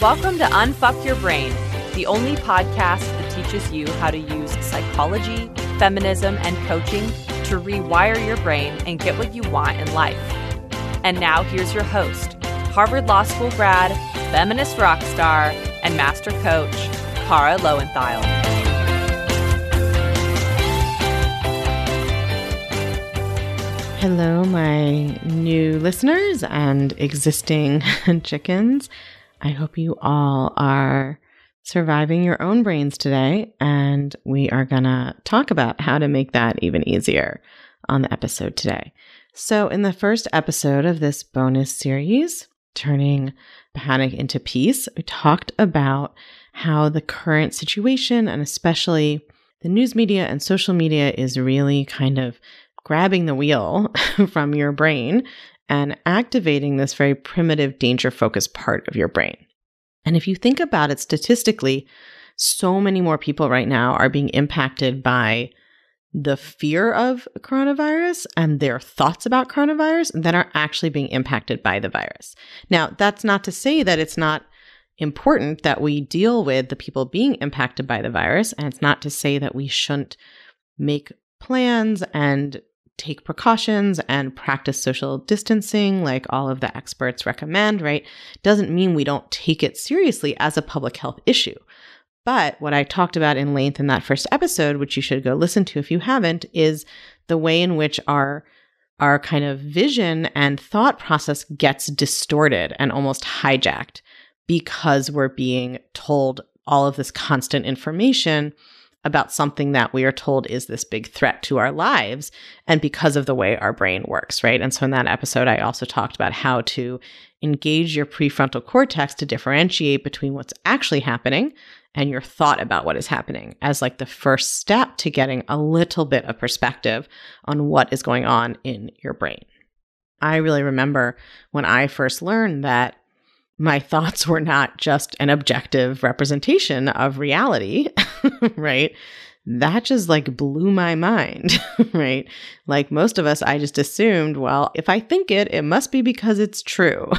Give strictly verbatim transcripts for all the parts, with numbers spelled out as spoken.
Welcome to Unfuck Your Brain, the only podcast that teaches you how to use psychology, feminism, and coaching to rewire your brain and get what you want in life. And now here's your host, Harvard Law School grad, feminist rock star, and master coach, Kara Loewentheil. Hello, my new listeners and existing chickens. I hope you all are surviving your own brains today, and we are going to talk about how to make that even easier on the episode today. So in the first episode of this bonus series, Turning Panic into Peace, we talked about how the current situation, and especially the news media and social media, is really kind of grabbing the wheel from your brain and activating this very primitive, danger-focused part of your brain. And if you think about it statistically, so many more people right now are being impacted by the fear of coronavirus and their thoughts about coronavirus than are actually being impacted by the virus. Now, that's not to say that it's not important that we deal with the people being impacted by the virus, and it's not to say that we shouldn't make plans and take precautions and practice social distancing like all of the experts recommend, right? Doesn't mean we don't take it seriously as a public health issue. But what I talked about in length in that first episode, which you should go listen to if you haven't, is the way in which our our kind of vision and thought process gets distorted and almost hijacked because we're being told all of this constant information about something that we are told is this big threat to our lives, and because of the way our brain works, right? And so in that episode, I also talked about how to engage your prefrontal cortex to differentiate between what's actually happening and your thought about what is happening as like the first step to getting a little bit of perspective on what is going on in your brain. I really remember when I first learned that my thoughts were not just an objective representation of reality, right? That just like blew my mind, right? Like most of us, I just assumed, well, if I think it, it must be because it's true.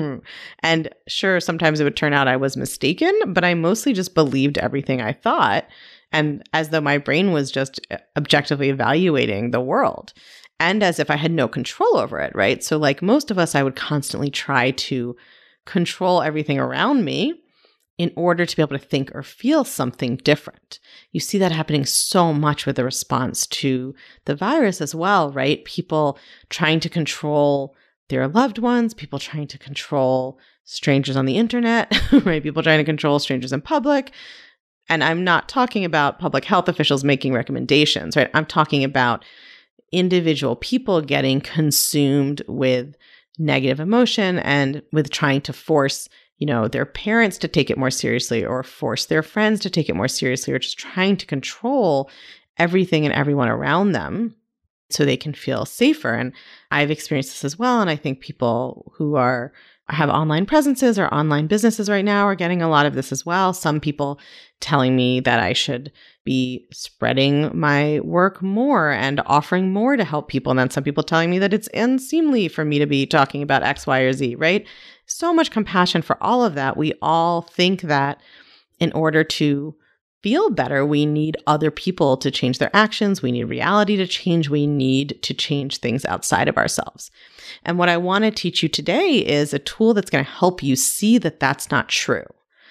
And sure, sometimes it would turn out I was mistaken, but I mostly just believed everything I thought, and as though my brain was just objectively evaluating the world, and as if I had no control over it, right? So like most of us, I would constantly try to control everything around me in order to be able to think or feel something different. You see that happening so much with the response to the virus as well, right? People trying to control their loved ones, people trying to control strangers on the internet, right? People trying to control strangers in public. And I'm not talking about public health officials making recommendations, right? I'm talking about individual people getting consumed with negative emotion and with trying to force, you know, their parents to take it more seriously or force their friends to take it more seriously, or just trying to control everything and everyone around them so they can feel safer. And I've experienced this as well. And I think people who are have online presences or online businesses right now are getting a lot of this as well. Some people telling me that I should be spreading my work more and offering more to help people. And then some people telling me that it's unseemly for me to be talking about X, Y, or Z, right? So much compassion for all of that. We all think that in order to feel better, we need other people to change their actions. We need reality to change. We need to change things outside of ourselves. And what I want to teach you today is a tool that's going to help you see that that's not true.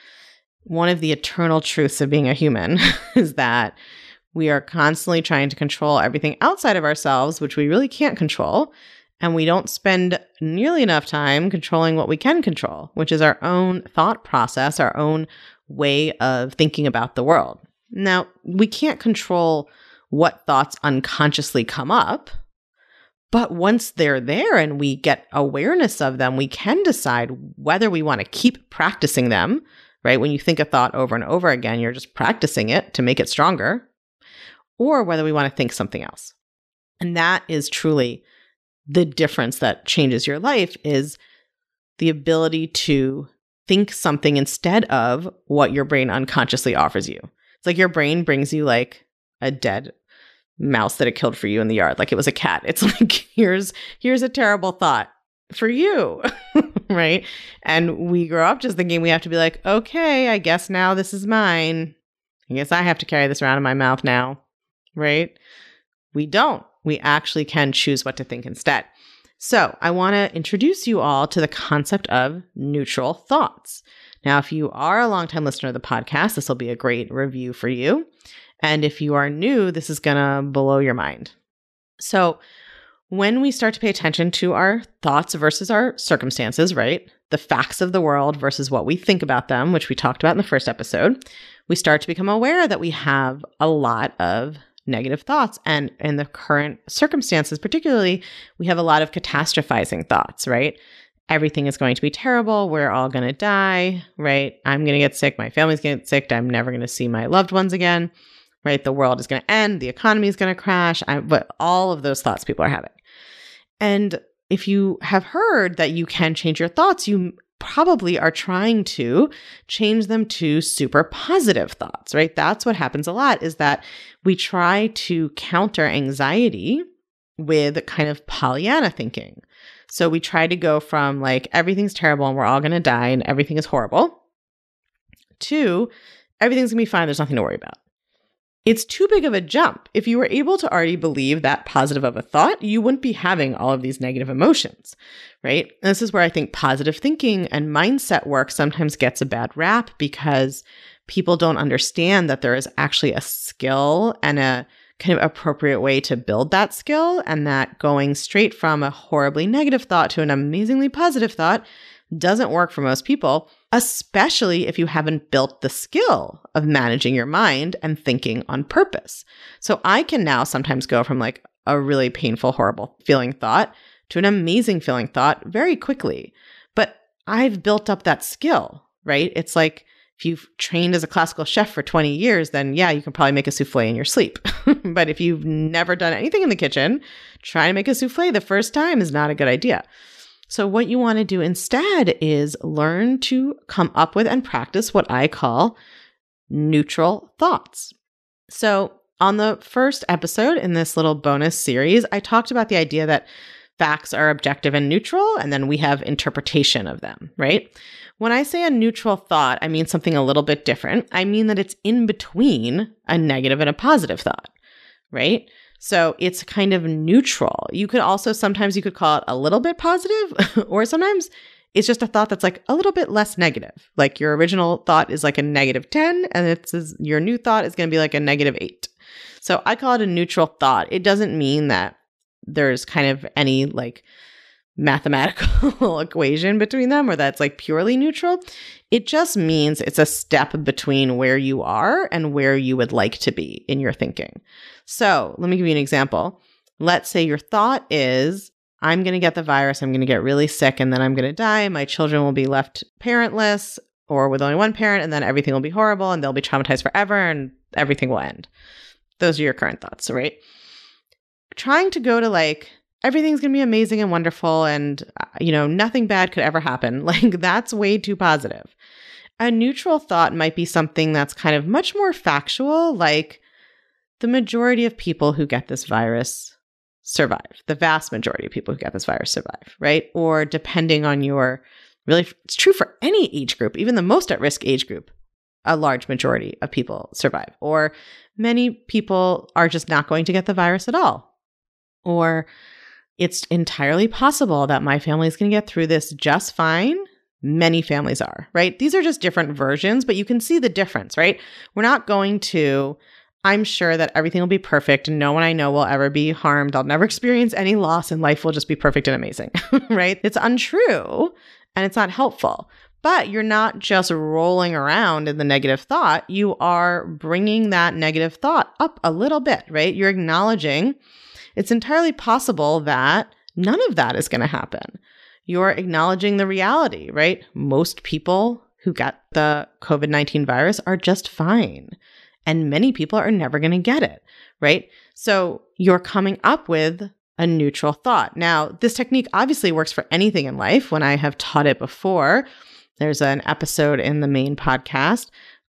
One of the eternal truths of being a human is that we are constantly trying to control everything outside of ourselves, which we really can't control. And we don't spend nearly enough time controlling what we can control, which is our own thought process, our own way of thinking about the world. Now, we can't control what thoughts unconsciously come up, but once they're there and we get awareness of them, we can decide whether we want to keep practicing them, right? When you think a thought over and over again, you're just practicing it to make it stronger, or whether we want to think something else. And that is truly the difference that changes your life, is the ability to think something instead of what your brain unconsciously offers you. It's like your brain brings you like a dead mouse that it killed for you in the yard, like it was a cat. It's like, here's here's a terrible thought for you, right? And we grow up just thinking we have to be like, okay, I guess now this is mine. I guess I have to carry this around in my mouth now, right? We don't. We actually can choose what to think instead. So I want to introduce you all to the concept of neutral thoughts. Now, if you are a longtime listener of the podcast, this will be a great review for you. And if you are new, this is going to blow your mind. So when we start to pay attention to our thoughts versus our circumstances, right? The facts of the world versus what we think about them, which we talked about in the first episode, we start to become aware that we have a lot of negative thoughts. And in the current circumstances, particularly, we have a lot of catastrophizing thoughts, right? Everything is going to be terrible. We're all going to die, right? I'm going to get sick. My family's going to get sick. I'm never going to see my loved ones again, right? The world is going to end. The economy is going to crash. I, but all of those thoughts people are having. And if you have heard that you can change your thoughts, you probably are trying to change them to super positive thoughts, right? That's what happens a lot, is that we try to counter anxiety with kind of Pollyanna thinking. So we try to go from like, everything's terrible and we're all going to die and everything is horrible, to everything's going to be fine. There's nothing to worry about. It's too big of a jump. If you were able to already believe that positive of a thought, you wouldn't be having all of these negative emotions, right? And this is where I think positive thinking and mindset work sometimes gets a bad rap, because people don't understand that there is actually a skill and a kind of appropriate way to build that skill, and that going straight from a horribly negative thought to an amazingly positive thought doesn't work for most people, especially if you haven't built the skill of managing your mind and thinking on purpose. So I can now sometimes go from like a really painful, horrible feeling thought to an amazing feeling thought very quickly. But I've built up that skill, right? It's like if you've trained as a classical chef for twenty years, then yeah, you can probably make a souffle in your sleep. But if you've never done anything in the kitchen, trying to make a souffle the first time is not a good idea. So what you want to do instead is learn to come up with and practice what I call neutral thoughts. So on the first episode in this little bonus series, I talked about the idea that facts are objective and neutral, and then we have interpretation of them, right? When I say a neutral thought, I mean something a little bit different. I mean that it's in between a negative and a positive thought, right? So it's kind of neutral. You could also, sometimes you could call it a little bit positive, or sometimes it's just a thought that's like a little bit less negative. Like your original thought is like a negative ten, and it's your new thought is going to be like a negative eight. So I call it a neutral thought. It doesn't mean that there's kind of any like mathematical equation between them, or that's like purely neutral. It just means it's a step between where you are and where you would like to be in your thinking. So let me give you an example. Let's say your thought is, I'm going to get the virus, I'm going to get really sick, and then I'm going to die. My children will be left parentless or with only one parent, and then everything will be horrible and they'll be traumatized forever and everything will end. Those are your current thoughts, right? Trying to go to like, everything's going to be amazing and wonderful and, you know, nothing bad could ever happen. Like that's way too positive. A neutral thought might be something that's kind of much more factual, like the majority of people who get this virus survive. The vast majority of people who get this virus survive, right? Or depending on your, really, it's true for any age group, even the most at-risk age group, a large majority of people survive. Or many people are just not going to get the virus at all. Or it's entirely possible that my family is going to get through this just fine. Many families are, right? These are just different versions, but you can see the difference, right? We're not going to, I'm sure that everything will be perfect and no one I know will ever be harmed. I'll never experience any loss and life will just be perfect and amazing, right? It's untrue and it's not helpful. But you're not just rolling around in the negative thought. You are bringing that negative thought up a little bit, right? You're acknowledging it's entirely possible that none of that is going to happen. You're acknowledging the reality, right? Most people who got the covid nineteen virus are just fine. And many people are never going to get it, right? So you're coming up with a neutral thought. Now, this technique obviously works for anything in life. When I have taught it before, there's an episode in the main podcast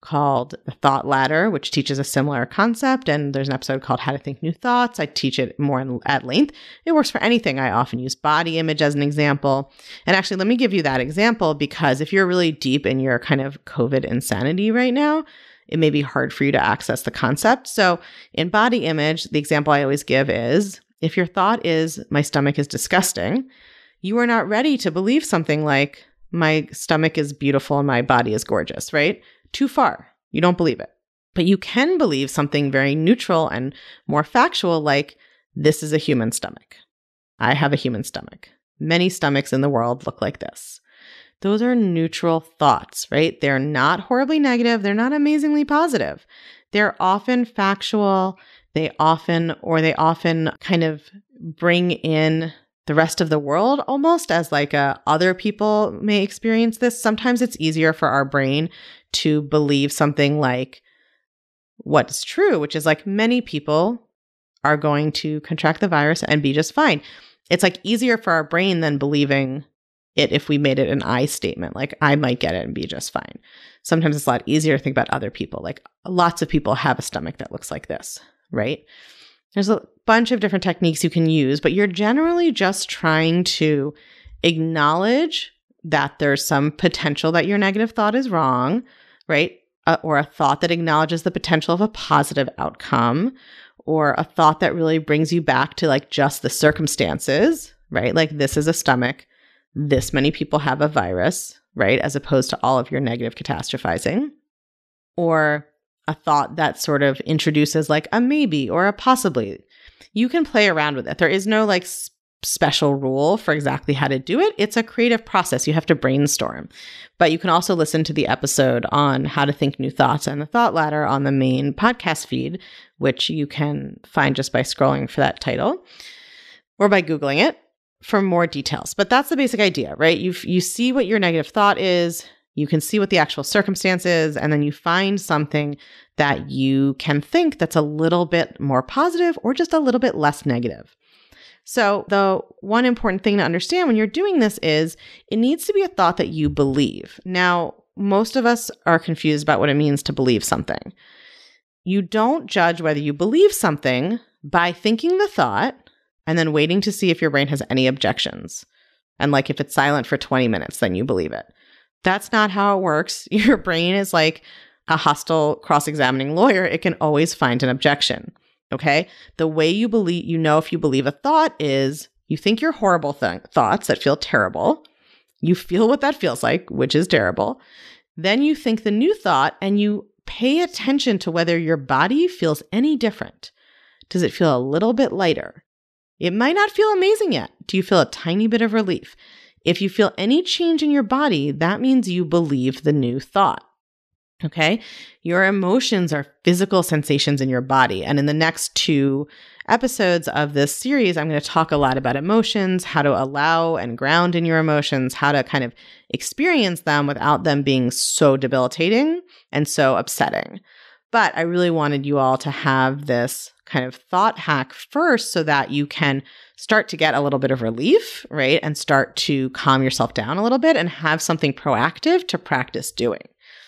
called The Thought Ladder, which teaches a similar concept. And there's an episode called How to Think New Thoughts. I teach it more in, at length. It works for anything. I often use body image as an example. And actually, let me give you that example, because if you're really deep in your kind of COVID insanity right now, it may be hard for you to access the concept. So in body image, the example I always give is, if your thought is, my stomach is disgusting, you are not ready to believe something like, my stomach is beautiful and my body is gorgeous, right? Too far. You don't believe it. But you can believe something very neutral and more factual, like, this is a human stomach. I have a human stomach. Many stomachs in the world look like this. Those are neutral thoughts, right? They're not horribly negative. They're not amazingly positive. They're often factual. They often, or they often kind of bring in the rest of the world almost as like a, other people may experience this. Sometimes it's easier for our brain to believe something like what's true, which is like, many people are going to contract the virus and be just fine. It's like easier for our brain than believing it if we made it an I statement, like, I might get it and be just fine. Sometimes it's a lot easier to think about other people. Like, lots of people have a stomach that looks like this, right? There's a bunch of different techniques you can use, but you're generally just trying to acknowledge that there's some potential that your negative thought is wrong, right? Uh, or a thought that acknowledges the potential of a positive outcome, or a thought that really brings you back to like just the circumstances, right? Like, this is a stomach, this many people have a virus, right? As opposed to all of your negative catastrophizing. Or a thought that sort of introduces like a maybe or a possibly. You can play around with it. There is no like s- special rule for exactly how to do it. It's a creative process. You have to brainstorm. But you can also listen to the episode on how to think new thoughts and the thought ladder on the main podcast feed, which you can find just by scrolling for that title or by Googling it for more details. But that's the basic idea, right? You you see what your negative thought is. You can see what the actual circumstance is, and then you find something that you can think that's a little bit more positive or just a little bit less negative. So the one important thing to understand when you're doing this is it needs to be a thought that you believe. Now, most of us are confused about what it means to believe something. You don't judge whether you believe something by thinking the thought and then waiting to see if your brain has any objections. And like, if it's silent for twenty minutes, then you believe it. That's not how it works. Your brain is like a hostile cross-examining lawyer. It can always find an objection. Okay? The way you believe, you know, if you believe a thought is you think your horrible th- thoughts that feel terrible. You feel what that feels like, which is terrible. Then you think the new thought and you pay attention to whether your body feels any different. Does it feel a little bit lighter? It might not feel amazing yet. Do you feel a tiny bit of relief? If you feel any change in your body, that means you believe the new thought. Okay? Your emotions are physical sensations in your body. And in the next two episodes of this series, I'm going to talk a lot about emotions, how to allow and ground in your emotions, how to kind of experience them without them being so debilitating and so upsetting. But I really wanted you all to have this kind of thought hack first so that you can start to get a little bit of relief, right? And start to calm yourself down a little bit and have something proactive to practice doing.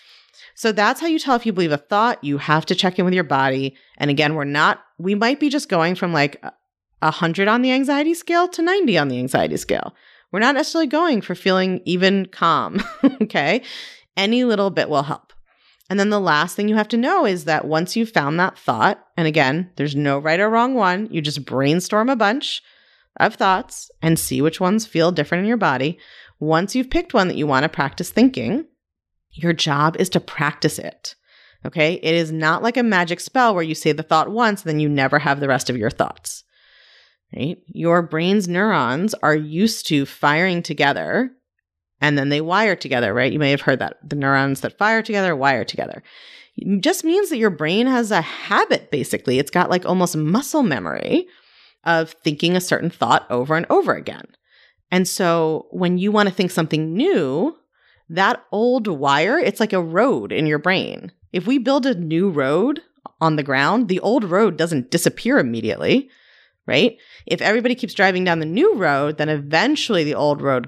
So that's how you tell if you believe a thought. You have to check in with your body. And again, we're not, we might be just going from like one hundred on the anxiety scale to ninety on the anxiety scale. We're not necessarily going for feeling even calm, okay? Any little bit will help. And then the last thing you have to know is that once you've found that thought, and again, there's no right or wrong one, you just brainstorm a bunch of thoughts and see which ones feel different in your body. Once you've picked one that you want to practice thinking, your job is to practice it, okay? It is not like a magic spell where you say the thought once, then you never have the rest of your thoughts, right? Your brain's neurons are used to firing together and then they wire together, right? You may have heard that. The neurons that fire together wire together. It just means that your brain has a habit, basically. It's got like almost muscle memory of thinking a certain thought over and over again. And so when you want to think something new, that old wire, it's like a road in your brain. If we build a new road on the ground, the old road doesn't disappear immediately, right? If everybody keeps driving down the new road, then eventually the old road gets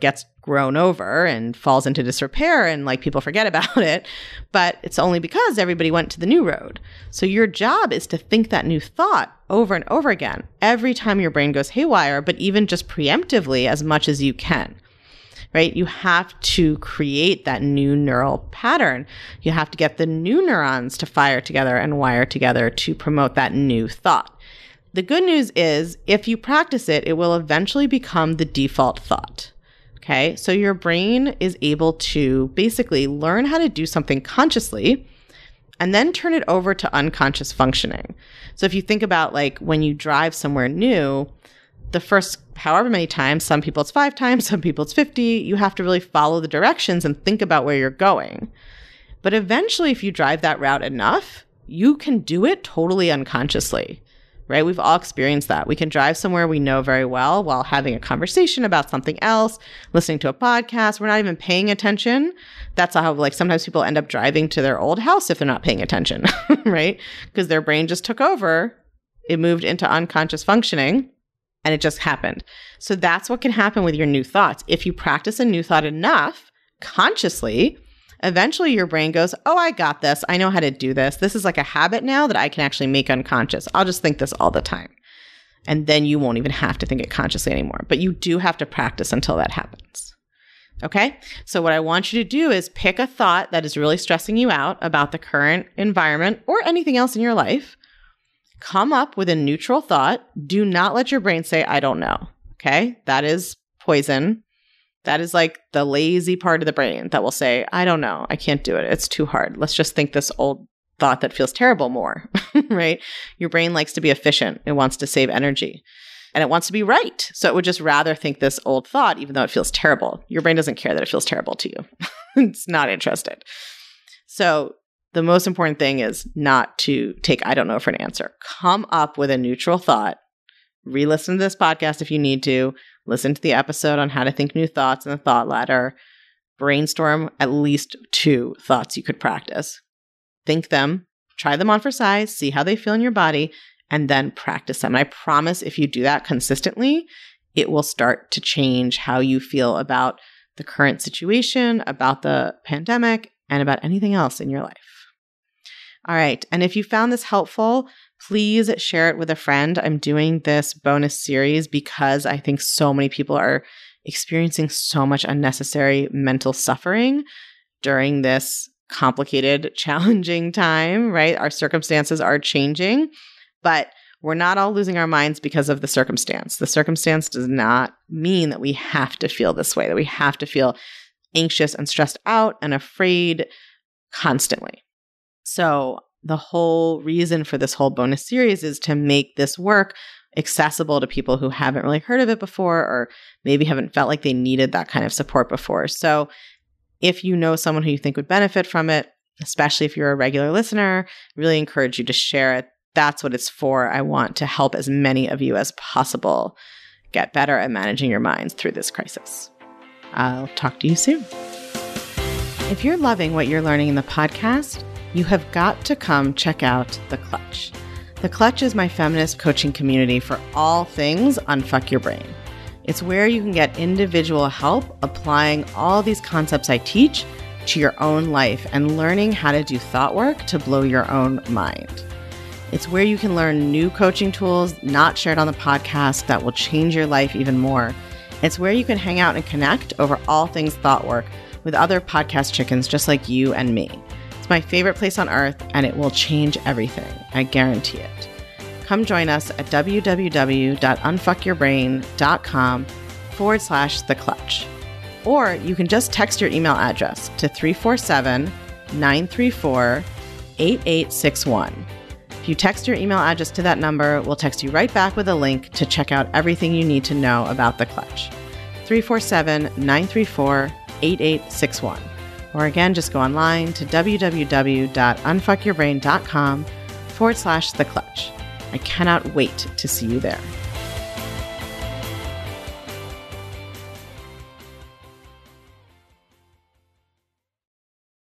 grown over and falls into disrepair and like people forget about it, but it's only because everybody went to the new road. So your job is to think that new thought over and over again every time your brain goes haywire, but even just preemptively as much as you can, right? You have to create that new neural pattern. You have to get the new neurons to fire together and wire together to promote that new thought. The good news is if you practice it, it will eventually become the default thought. Okay, so your brain is able to basically learn how to do something consciously and then turn it over to unconscious functioning. So if you think about like when you drive somewhere new, the first however many times, some people it's five times, some people it's fifty, you have to really follow the directions and think about where you're going. But eventually, if you drive that route enough, you can do it totally unconsciously. Right? We've all experienced that. We can drive somewhere we know very well while having a conversation about something else, listening to a podcast. We're not even paying attention. That's how, like, sometimes people end up driving to their old house if they're not paying attention, right? Because their brain just took over. It moved into unconscious functioning and it just happened. So that's what can happen with your new thoughts. If you practice a new thought enough consciously, eventually your brain goes, oh, I got this. I know how to do this. This is like a habit now that I can actually make unconscious. I'll just think this all the time. And then you won't even have to think it consciously anymore. But you do have to practice until that happens. Okay? So what I want you to do is pick a thought that is really stressing you out about the current environment or anything else in your life. Come up with a neutral thought. Do not let your brain say, I don't know. Okay? That is poison. That is like the lazy part of the brain that will say, I don't know, I can't do it. It's too hard. Let's just think this old thought that feels terrible more, right? Your brain likes to be efficient. It wants to save energy and it wants to be right. So it would just rather think this old thought, even though it feels terrible. Your brain doesn't care that it feels terrible to you. It's not interested. So the most important thing is not to take I don't know for an answer. Come up with a neutral thought. Re-listen to this podcast if you need to. Listen to the episode on how to think new thoughts in the thought ladder. Brainstorm at least two thoughts you could practice. Think them, try them on for size, see how they feel in your body, and then practice them. And I promise if you do that consistently, it will start to change how you feel about the current situation, about the pandemic, and about anything else in your life. All right. And if you found this helpful, please share it with a friend. I'm doing this bonus series because I think so many people are experiencing so much unnecessary mental suffering during this complicated, challenging time, right? Our circumstances are changing, but we're not all losing our minds because of the circumstance. The circumstance does not mean that we have to feel this way, that we have to feel anxious and stressed out and afraid constantly. So the whole reason for this whole bonus series is to make this work accessible to people who haven't really heard of it before or maybe haven't felt like they needed that kind of support before. So if you know someone who you think would benefit from it, especially if you're a regular listener, really encourage you to share it. That's what it's for. I want to help as many of you as possible get better at managing your minds through this crisis. I'll talk to you soon. If you're loving what you're learning in the podcast, you have got to come check out The Clutch. The Clutch is my feminist coaching community for all things Unfuck Your Brain. It's where you can get individual help applying all these concepts I teach to your own life and learning how to do thought work to blow your own mind. It's where you can learn new coaching tools not shared on the podcast that will change your life even more. It's where you can hang out and connect over all things thought work with other podcast chickens just like you and me. It's my favorite place on earth, and it will change everything. I guarantee it. Come join us at www.unfuckyourbrain.com forward slash the clutch. Or you can just text your email address to three four seven, nine three four, eight eight six one. If you text your email address to that number, we'll text you right back with a link to check out everything you need to know about The Clutch. three four seven, nine three four, eight eight six one. Or again, just go online to www.unfuckyourbrain.com forward slash the clutch. I cannot wait to see you there.